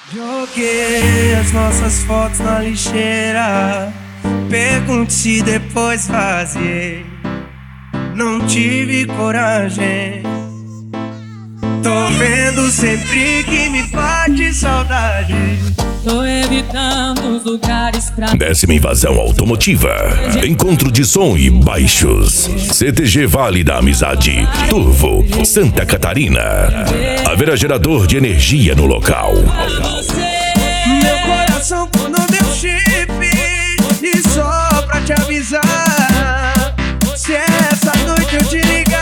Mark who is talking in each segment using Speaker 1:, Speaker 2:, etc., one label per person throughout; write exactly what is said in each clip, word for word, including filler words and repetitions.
Speaker 1: Joguei as nossas fotos na lixeira, pergunte se depois vaziei. Não tive coragem. Tô vendo sempre que me bate saudade.
Speaker 2: Tô evitando os lugares pra...
Speaker 3: Décima invasão automotiva. Encontro de som e baixos. C T G Vale da Amizade, Turvo, Santa Catarina. Haverá gerador de energia no local.
Speaker 1: Meu coração tá no meu chip. E só pra te avisar, se essa noite eu te ligar,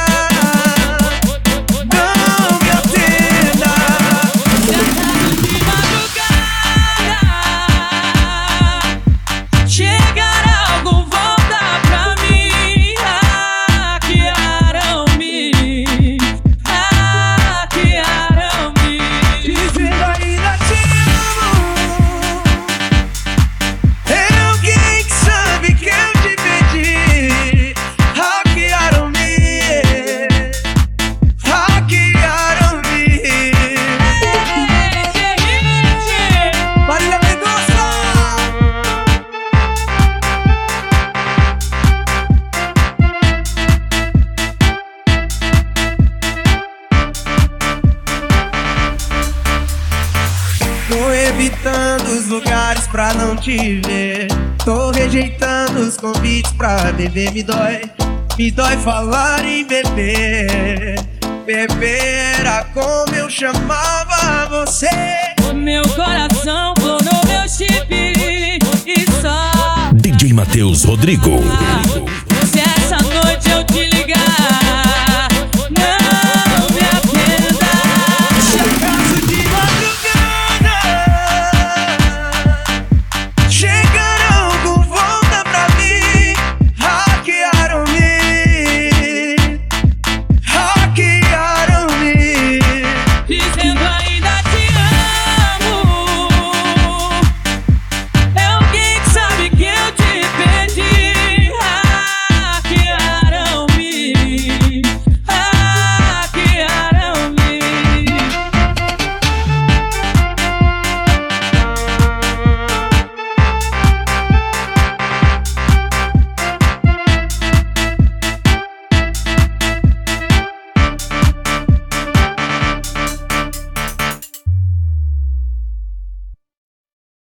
Speaker 1: não me atenda.
Speaker 2: Chegará algum, volta pra mim. Hackearam-me, hackearam-me,
Speaker 1: dizendo ainda te amo. É alguém que sabe que eu te perdi. Hackearam-me, hackearam-me. Marília Mendonça. Tô evitando os lugares pra não te ver. Tô rejeitando os convites pra beber. Me dói, me dói falar em beber. Beber era como eu chamava você.
Speaker 2: O meu coração clonou meu chip e só
Speaker 3: D J Matheus Rodrigo.